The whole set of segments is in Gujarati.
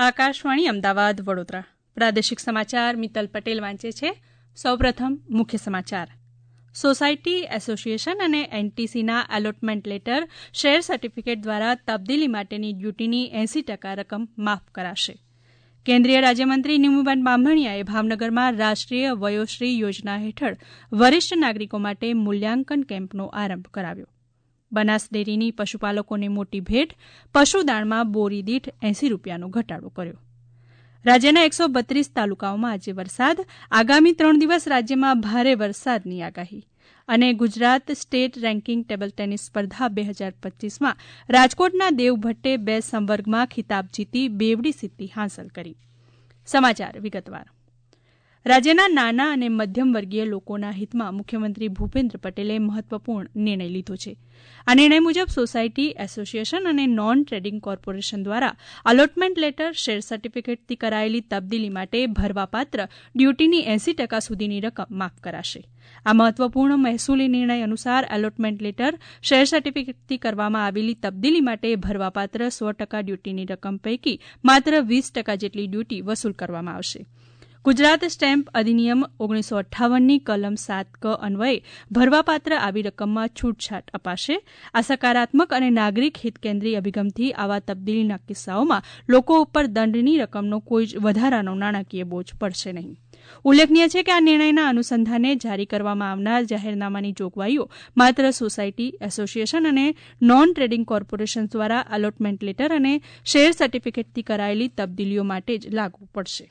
આકાશવાણી અમદાવાદ વડોદરા પ્રાદેશિક સમાચાર મિત્તલ પટેલ વાંચે છે. સૌપ્રથમ મુખ્ય સમાચાર. સોસાયટી એસોસિએશન અને એનટીસીના એલોટમેન્ટ લેટર શેર સર્ટિફિકેટ દ્વારા તબદીલી માટેની ડ્યુટીની 80% રકમ માફ કરાશે. કેન્દ્રીય રાજ્યમંત્રી નીમુબેન બાંભણિયાએ ભાવનગરમાં રાષ્ટ્રીય વયોશ્રી યોજના હેઠળ વરિષ્ઠ નાગરિકો માટે મૂલ્યાંકન કેમ્પનો આરંભ કરાવ્યો. બનાસ ડેરીની પશુપાલકોને મોટી ભેટ, પશુદાણમાં બોરી દીઠ 80 રૂપિયાનો ઘટાડો કર્યો. રાજ્યના 132 તાલુકાઓમાં આજે વરસાદ, આગામી 3 દિવસ રાજ્યમાં ભારે વરસાદની આગાહી. અને Gujarat state ranking table tennis સ્પર્ધા 2025માં રાજકોટના દેવ ભટ્ટે 2 સંવર્ગમાં ખિતાબ જીતી બેવડી સિદ્ધિ હાંસલ કરી. સમાચાર વિગતવાર. રાજ્યના નાના અને મધ્યમ વર્ગીય લોકોના હિતમાં મુખ્યમંત્રી ભૂપેન્દ્ર પટેલે મહત્વપૂર્ણ નિર્ણય લીધો છે. આ નિર્ણય મુજબ સોસાયટી એસોસિએશન અને નોન ટ્રેડિંગ કોર્પોરેશન દ્વારા અલોટમેન્ટ લેટર શેર સર્ટિફિકેટથી કરાયેલી તબદીલી માટે ભરવાપાત્ર ડ્યુટીની 80% સુધીની રકમ માફ કરાશે. આ મહત્વપૂર્ણ મહેસૂલી નિર્ણય અનુસાર એલોટમેન્ટ લેટર શેર સર્ટિફિકેટથી કરવામાં આવેલી તબદીલી માટે ભરવાપાત્ર 100% ડ્યુટીની રકમ પૈકી માત્ર 20% જેટલી ડ્યુટી વસૂલ કરવામાં આવશે. ગુજરાત સ્ટેમ્પ અધિનિયમ 1958ની કલમ 7ક અન્વયે ભરવાપાત્ર આવી રકમમાં છૂટછાટ અપાશે. આ સકારાત્મક અને નાગરિક હિતકેન્દ્રી અભિગમથી આવા તબદીલીના કિસ્સાઓમાં લોકો ઉપર દંડની રકમનો કોઈ જ વધારાનો નાણાકીય બોજ પડશે નહીં. ઉલ્લેખનીય છે કે આ નિર્ણયના અનુસંધાને જારી કરવામાં આવનાર જાહેરનામાની જોગવાઈઓ માત્ર સોસાયટી એસોસિએશન અને નોન ટ્રેડિંગ કોર્પોરેશન દ્વારા એલોટમેન્ટ લેટર અને શેર સર્ટિફિકેટથી કરાયેલી તબદીલીઓ માટે જ લાગુ પડશે.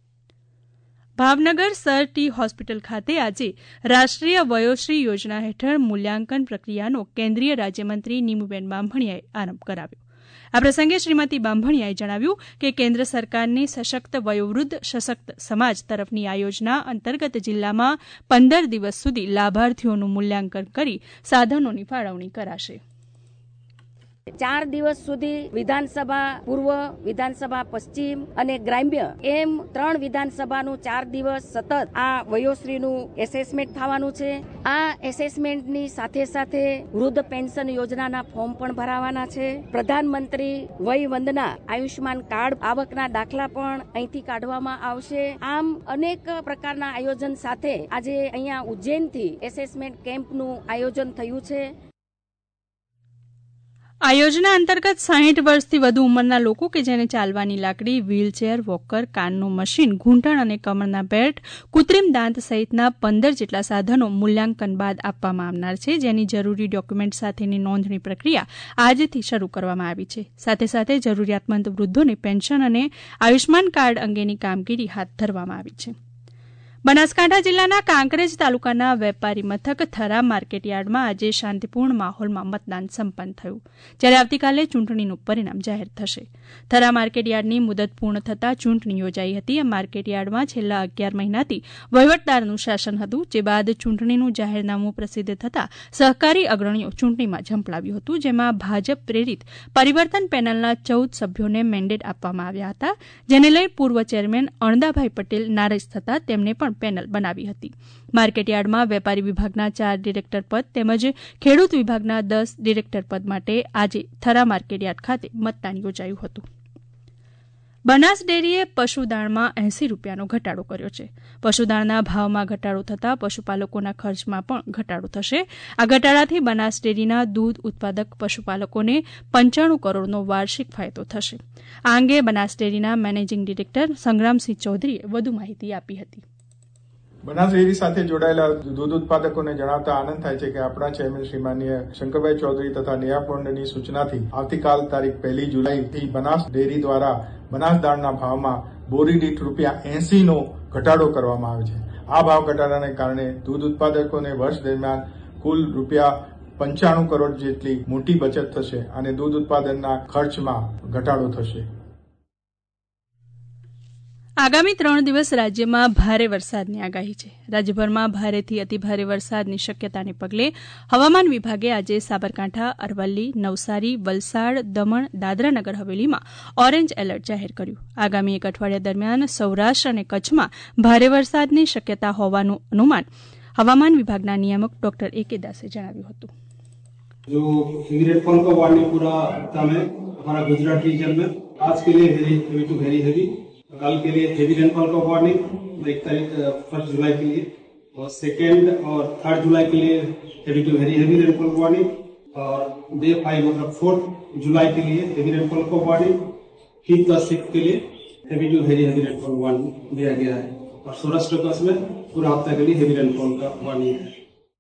ભાવનગર સર ટી હોસ્પિટલ ખાતે આજે રાષ્ટ્રીય વયોશ્રી યોજના હેઠળ મૂલ્યાંકન પ્રક્રિયાનો કેન્દ્રીય રાજ્યમંત્રી નીમુબેન બાંભણિયાએ આરંભ કરાવ્યો. આ પ્રસંગે શ્રીમતી બાંભણિયાએ જણાવ્યું કે કેન્દ્ર સરકારની સશક્ત વયોવૃદ્ધ સશક્ત સમાજ તરફની આ યોજના અંતર્ગત જિલ્લામાં 15 દિવસ સુધી લાભાર્થીઓનું મૂલ્યાંકન કરી સાધનોની ફાળવણી કરાશે. 4 દિવસ સુધી વિધાનસભા પૂર્વ, વિધાનસભા પશ્ચિમ અને ગ્રામ્ય એમ 3 વિધાનસભાનું 4 દિવસ સતત આ વયોશ્રીનું એસેસમેન્ટ થવાનું છે. આ એસેસમેન્ટની સાથે સાથે વૃદ્ધ પેન્શન યોજનાના ફોર્મ પણ ભરાવાના છે. પ્રધાનમંત્રી વય વંદના આયુષ્માન કાર્ડ આવકના દાખલા પણ અહીંથી કાઢવામાં આવશે. આમ અનેક પ્રકારના આયોજન સાથે આજે અહીંયા ઉજ્જૈનથી એસેસમેન્ટ કેમ્પનું આયોજન થયું છે. આ યોજના અંતર્ગત 60 વર્ષથી વધુ ઉંમરના લોકો કે જેને ચાલવાની લાકડી, વ્હીલચેર, વોકર, કાનનું મશીન, ઘૂંટણ અને કમરના બેલ્ટ, કૃત્રિમ દાંત સહિતના 15 જેટલા સાધનો મૂલ્યાંકન બાદ આપવામાં આવનાર છે, જેની જરૂરી ડોક્યુમેન્ટ સાથેની નોંધણી પ્રક્રિયા આજથી શરૂ કરવામાં આવી છે. સાથે સાથે જરૂરિયાતમંદ વૃદ્ધોને પેન્શન અને આયુષ્માન કાર્ડ અંગેની કામગીરી હાથ ધરવામાં આવી છે. બનાસકાંઠા જિલ્લાના કાંકરેજ તાલુકાના વેપારી મથક થરા માર્કેટયાર્ડમાં આજે શાંતિપૂર્ણ માહોલમાં મતદાન સંપન્ન થયું, જ્યારે આવતીકાલે ચૂંટણીનું પરિણામ જાહેર થશે. થરા માર્કેટયાર્ડની મુદત પૂર્ણ થતાં ચૂંટણી યોજાઈ હતી. આ માર્કેટયાર્ડમાં છેલ્લા 11 મહિનાથી વહીવટદારનું શાસન હતું, જે બાદ ચૂંટણીનું જાહેરનામું પ્રસિદ્ધ થતાં સહકારી અગ્રણીઓ ચૂંટણીમાં ઝંપલાવ્યું હતું, જેમાં ભાજપ પ્રેરિત પરિવર્તન પેનલના 14 સભ્યોને મેન્ડેટ આપવામાં આવ્યા હતા, જેને લઈ પૂર્વ ચેરમેન અણદાભાઈ પટેલ નારાજ થતાં તેમને પણ પેનલ બનાવી હતી. માર્કેટયાર્ડમાં વેપારી વિભાગના 4 ડિરેક્ટર પદ તેમજ ખેડૂત વિભાગના 10 ડિરેક્ટર પદ માટે આજે થરા માર્કેટયાર્ડ ખાતે મતદાન યોજાયું હતું. બનાસ ડેરીએ પશુદાણમાં 80 રૂપિયાનો ઘટાડો કર્યો છે. પશુદાણના ભાવમાં ઘટાડો થતાં પશુપાલકોના ખર્ચમાં પણ ઘટાડો થશે. આ ઘટાડાથી બનાસ ડેરીના દૂધ ઉત્પાદક પશુપાલકોને 95 કરોડનો વાર્ષિક ફાયદો થશે. આ અંગે બનાસ ડેરીના મેનેજિંગ ડિરેક્ટર સંગ્રામસિંહ ચૌધરીએ વધુ માહિતી આપી હતી. બનાસ ડેરી સાથે જોડાયેલા દૂધ ઉત્પાદકોને જણાવતા આનંદ થાય છે કે આપણા ચેરમેન શ્રી માનનીય શંકરભાઈ ચૌધરી તથા નેહા પૌંડની સૂચનાથી આવતીકાલ તારીખ 1 જુલાઈથી બનાસ ડેરી દ્વારા બનાસ દાળના ભાવમાં બોરી દીઠ ₹80નો ઘટાડો કરવામાં આવે છે. આ ભાવ ઘટાડાને કારણે દૂધ ઉત્પાદકોને વર્ષ દરમિયાન કુલ ₹95 કરોડ જેટલી મોટી બચત થશે અને દૂધ ઉત્પાદનના ખર્ચમાં ઘટાડો થશે. આગામી 3 દિવસ રાજ્યમાં ભારે વરસાદની આગાહી છે. રાજ્યભરમાં ભારેથી અતિભારે વરસાદની શક્યતાને પગલે હવામાન વિભાગે આજે સાબરકાંઠા, અરવલ્લી, નવસારી, વલસાડ, દમણ, દાદરાનગર હવેલીમાં ઓરેન્જ એલર્ટ જાહેર કર્યું. આગામી 1 અઠવાડિયા દરમિયાન સૌરાષ્ટ્ર અને કચ્છમાં ભારે વરસાદની શક્યતા હોવાનું અનુમાન હવામાન વિભાગના નિયામક ડોક્ટર A.K. દાસે જણાવ્યું હતું. जो हेवी रेनफॉल का वार्निंग पूरा था में हमारा गुजरात रीजन में आज के लिए हेवी टू वेरी हेवी, कल के लिए हेवी रेनफॉल का वार्निंग 1 जुलाई के लिए, और 2 और 3 जुलाई के लिए heavy to very heavy rainfall warning, और डे 5 मतलब 4 जुलाई के लिए हेवी रेनफॉल का वार्निंग, 5th और 6th के लिए heavy to very heavy rainfall warning दिया गया है, और सौराष्ट्र कच्छ में पूरा हफ्ता के लिए हेवी रेनफॉल का वार्निंग है।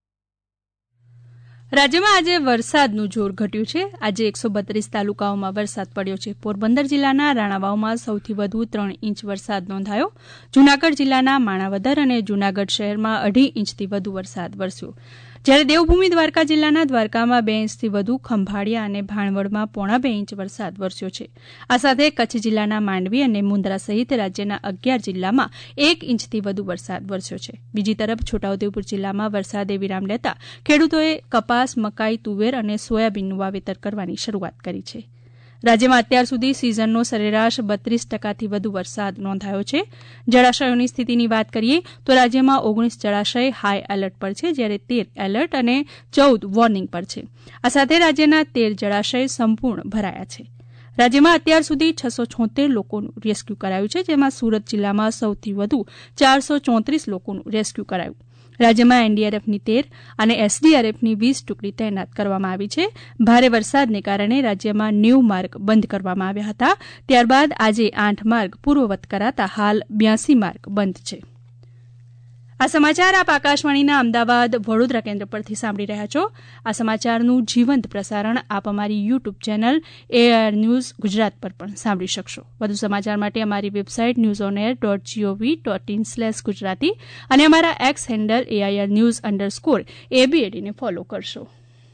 રાજ્યમાં આજે વરસાદનું જોર ઘટ્યું છે। આજે 132 તાલુકાઓમાં વરસાદ પડ્યો છે। પોરબંદર જિલ્લાના રાણાવાવમાં સૌથી વધુ 3 ઇંચ વરસાદ નોંધાયો। જૂનાગઢ જિલ્લાના માણાવદર અને જૂનાગઢ શહેરમાં 2.5 ઇંચથી વધુ વરસાદ વરસ્યો, જ્યારે દેવભૂમિ દ્વારકા જિલ્લાના દ્વારકામાં 2 ઇંચથી વધુ, ખંભાળિયા અને ભાણવડમાં 1.25 ઇંચ વરસાદ વરસ્યો છે। આ સાથે કચ્છ જિલ્લાના માંડવી અને મુન્દ્રા સહિત રાજ્યના 11 જિલ્લામાં 1 ઇંચથી વધુ વરસાદ વરસ્યો છે। બીજી તરફ છોટાઉદેપુર જિલ્લામાં વરસાદે વિરામ લેતા ખેડૂતોએ કપાસ, મકાઈ, તુવેર અને સોયાબીનનું વાવેતર કરવાની શરૂઆત કરી છે। રાજ્યમાં અત્યાર સુધી સિઝનનો સરેરાશ 32% વધુ વરસાદ નોંધાયો છે। જળાશયોની સ્થિતિની વાત કરીએ તો રાજ્યમાં 19 જળાશય હાઈ એલર્ટ પર છે, જ્યારે 13 એલર્ટ અને 14 વોર્નિંગ પર છે। આ સાથે રાજ્યના 13 જળાશય સંપૂર્ણ ભરાયા છે। રાજ્યમાં અત્યાર સુધી 676 લોકોનું રેસ્ક્યુ કરાયું છે, જેમાં સુરત જિલ્લામાં સૌથી વધુ 434 લોકોનું રેસ્ક્યુ કરાયું। રાજ્યમાં એનડીઆરએફની 13 અને એસડીઆરએફની 20 ટુકડી તૈનાત કરવામાં આવી છે। ભારે વરસાદને કારણે રાજ્યમાં 90 માર્ગ બંધ કરવામાં આવ્યા હતા। ત્યારબાદ આજે 8 માર્ગ પૂર્વવત કરાતા હાલ 82 માર્ગ બંધ છે। આ સમાચાર આપ આકાશવાણીના અમદાવાદ વડોદરા કેન્દ્ર પરથી સાંભળી રહ્યા છો। આ સમાચારનું જીવંત પ્રસારણ આપ અમારી YouTube channel AIR news Gujarat પર પણ સાંભળી શકશો। વધુ સમાચાર માટે અમારી વેબસાઇટ newsonair.gov.in/gujarati અને અમારા એક્સ હેન્ડલ AIR_news_ ને ફોલો કરશો।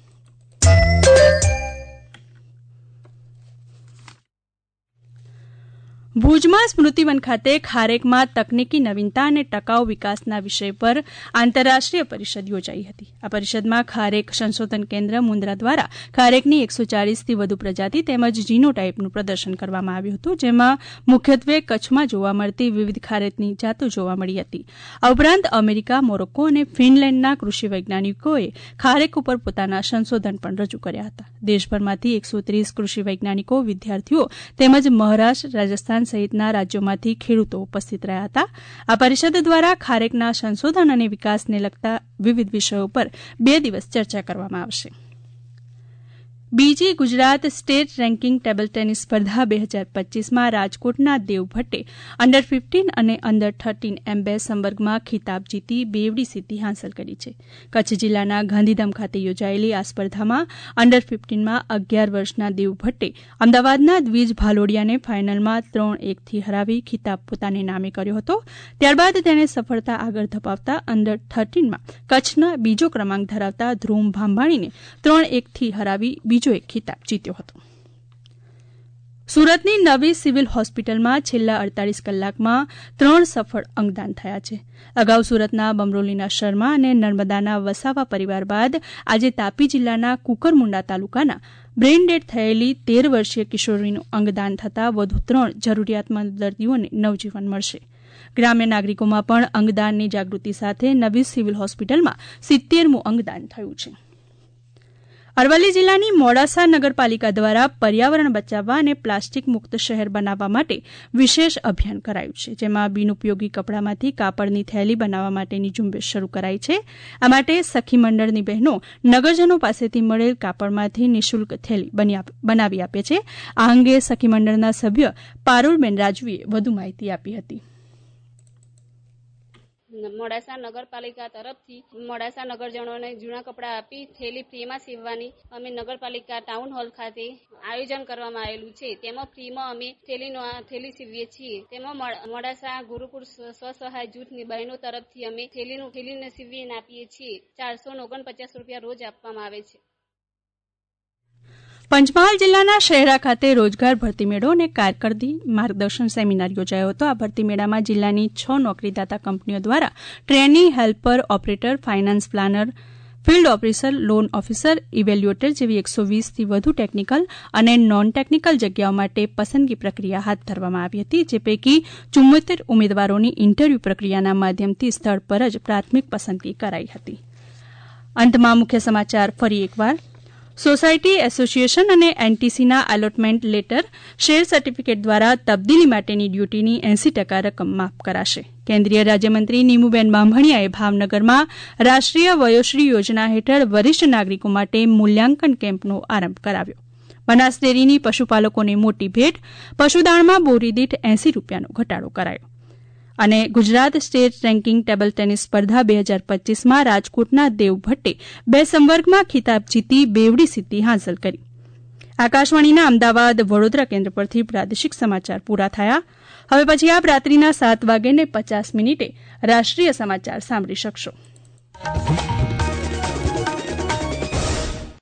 ભુજમાં સ્મૃતિવન ખાતે ખારેકમાં તકનીકી નવીનતા અને ટકાઉ વિકાસના વિષય પર આંતરરાષ્ટ્રીય પરિષદ યોજાઈ હતી। આ પરિષદમાં ખારેક સંશોધન કેન્દ્ર મુન્દ્રા દ્વારા ખારેકની 140થી વધુ પ્રજાતિ તેમજ જીનોટાઇપનું પ્રદર્શન કરવામાં આવ્યું હતું, જેમાં મુખ્યત્વે કચ્છમાં જોવા મળતી વિવિધ ખારેકની જાતો જોવા મળી હતી। આ ઉપરાંત અમેરિકા, મોરોક્કો અને ફિનલેન્ડના કૃષિ વૈજ્ઞાનિકોએ ખારેક ઉપર પોતાના સંશોધન પણ રજૂ કર્યા હતા। દેશભરમાંથી 130 કૃષિ વૈજ્ઞાનિકો, વિદ્યાર્થીઓ તેમજ મહારાષ્ટ્ર, રાજસ્થાન સહિતના રાજ્યોમાંથી ખેડૂતો ઉપસ્થિત રહ્યા હતા। આ પરિષદ દ્વારા ખારેકના સંશોધન અને વિકાસને લગતા વિવિધ વિષયો પર 2 દિવસ ચર્ચા કરવામાં આવશે। બીજી Gujarat state ranking table tennis સ્પર્ધા 2025માં રાજકોટના દેવ ભટ્ટે અંડર-15 અને અંડર-13 એમ 2 સંવર્ગમાં ખિતાબ જીતી બેવડી સિદ્ધિ હાંસલ કરી છે। કચ્છ જિલ્લાના ગાંધીધામ ખાતે યોજાયેલી આ સ્પર્ધામાં અંડર-15માં 11 વર્ષના દેવ ભટ્ટે અમદાવાદના દ્વિજ ભાલોડિયાને ફાઇનલમાં 3-1થી હરાવી ખિતાબ પોતાને નામે કર્યો હતો। ત્યારબાદ તેણે સફળતા આગળ ધપાવતા અંડર-13માં કચ્છના બીજો ક્રમાંક ધરાવતા ધ્રુવ ભાંભાણીને 3-1થી હરાવી બીજો એક ખિતાબ જીત્યો હતો। સુરતની નવી સિવિલ હોસ્પિટલમાં છેલ્લા 48 કલાકમાં 3 સફળ અંગદાન થયા છે। અગાઉ સુરતના બમરોલીના શર્મા અને નર્મદાના વસાવા પરિવાર બાદ આજે તાપી જિલ્લાના કુકરમુંડા તાલુકાના બ્રેઇન ડેડ થયેલી 13 વર્ષીય કિશોરીનું અંગદાન થતાં વધુ 3 જરૂરિયાતમંદ દર્દીઓને નવજીવન મળશે। ગ્રામ્ય નાગરિકોમાં પણ અંગદાનની જાગૃતિ સાથે નવી સિવિલ હોસ્પિટલમાં 70મું અંગદાન થયું છે। અરવલ્લી જિલ્લાની મોડાસા નગરપાલિકા દ્વારા પર્યાવરણ બચાવવા અને પ્લાસ્ટિક મુક્ત શહેર બનાવવા માટે વિશેષ અભિયાન કરાયું છે, જેમાં બિનઉપયોગી કપડામાંથી કાપડની થેલી બનાવવા માટેની ઝુંબેશ શરૂ કરાઈ છે। આ માટે સખી મંડળની બહેનો નગરજનો પાસેથી મળેલ કાપડમાંથી નિઃશુલ્ક થેલી બનાવી આપે છે। આ અંગે સખી મંડળના સભ્ય પારુલબેન રાજવીએ વધુ માહિતી આપી હતી। મોડાસા નગરપાલિકા તરફથી મોડાસા નગરજનોને જૂના કપડાં આપી થેલી ફ્રીમાં સીવવાની અમે નગરપાલિકા ટાઉન હોલ ખાતે આયોજન કરવામાં આવેલું છે। તેમાં ફ્રીમાં અમે થેલી સીવીએ છીએ। તેમાં મોડાસા ગુરુકુળ સ્વસહાય જૂથની બહેનો તરફથી અમે થેલીને સીવીને આપીએ છીએ। 449 રૂપિયા રોજ આપવામાં આવે છે। પંચમહાલ જિલ્લાના શહેરા ખાતે રોજગાર ભરતી મેળો અને કારકિર્દી માર્ગદર્શન સેમિનાર યોજાયો હતો। આ ભરતી મેળામાં જિલ્લાની 6 નોકરીદાતા કંપનીઓ દ્વારા trainee, helper, operator, finance planner, field officer, loan officer, evaluator જેવી 120થી વધુ ટેકનિકલ અને નોન ટેકનિકલ જગ્યાઓ માટે પસંદગી પ્રક્રિયા હાથ ધરવામાં આવી હતી, જે પૈકી 74 ઉમેદવારોની ઇન્ટરવ્યૂ પ્રક્રિયાના માધ્યમથી સ્થળ પર જ પ્રાથમિક પસંદગી કરાઈ હતી। અંતમાં મુખ્ય સમાચાર ફરી એકવાર। સોસાયટી એસોસિએશન અને એનટીસીના એલોટમેન્ટ લેટર શેર સર્ટિફિકેટ દ્વારા તબદીલી માટેની ડ્યુટીની 80% રકમ માફ કરાશે. કેન્દ્રીય રાજ્યમંત્રી નીમુબેન બાંભણિયાએ ભાવનગરમાં રાષ્ટ્રીય વયોશ્રી યોજના હેઠળ વરિષ્ઠ નાગરિકો માટે મૂલ્યાંકન કેમ્પનો આરંભ કરાવ્યો. બનાસ ડેરીની પશુપાલકોને મોટી ભેટ, પશુદાણમાં બોરી દીઠ 80 રૂપિયાનો ઘટાડો કરાયો. અને Gujarat state ranking table tennis સ્પર્ધા 2025માં રાજકોટના દેવ ભટ્ટે 2 સંવર્ગમાં ખિતાબ જીતી બેવડી સિદ્ધિ હાંસલ કરી. આકાશવાણીના અમદાવાદ વડોદરા કેન્દ્ર પરથી પ્રાદેશિક સમાચાર પૂરા થયા. હવે પછી આપ રાત્રિના 7:50 રાષ્ટ્રીય સમાચાર સાંભળી શકશો.